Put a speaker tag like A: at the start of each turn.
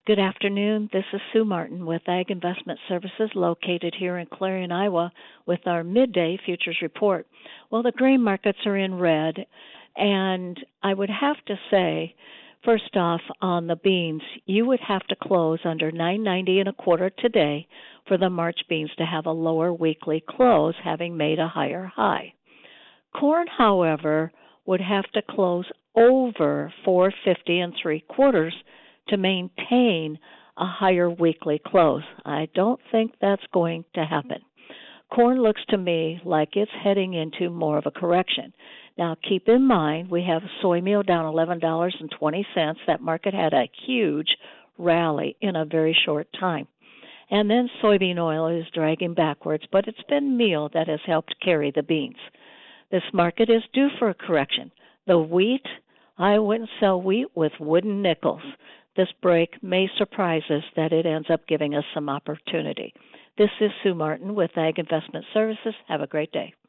A: Good afternoon. This is Sue Martin with Ag Investment Services located here in Clarion, Iowa with our midday futures report. Well, the grain markets are in red, and I would have to say, first off, on the beans, you would have to close under 9.90 and a quarter today for the March beans to have a lower weekly close, having made a higher high. Corn, however, would have to close over 4.50 and three quarters to maintain a higher weekly close. I don't think that's going to happen. Corn looks to me like it's heading into more of a correction. Now, keep in mind, we have soy meal down $11.20. That market had a huge rally in a very short time. And then soybean oil is dragging backwards, but it's been meal that has helped carry the beans. This market is due for a correction. The wheat, I wouldn't sell wheat with wooden nickels. This break may surprise us that it ends up giving us some opportunity. This is Sue Martin with Ag Investment Services. Have a great day.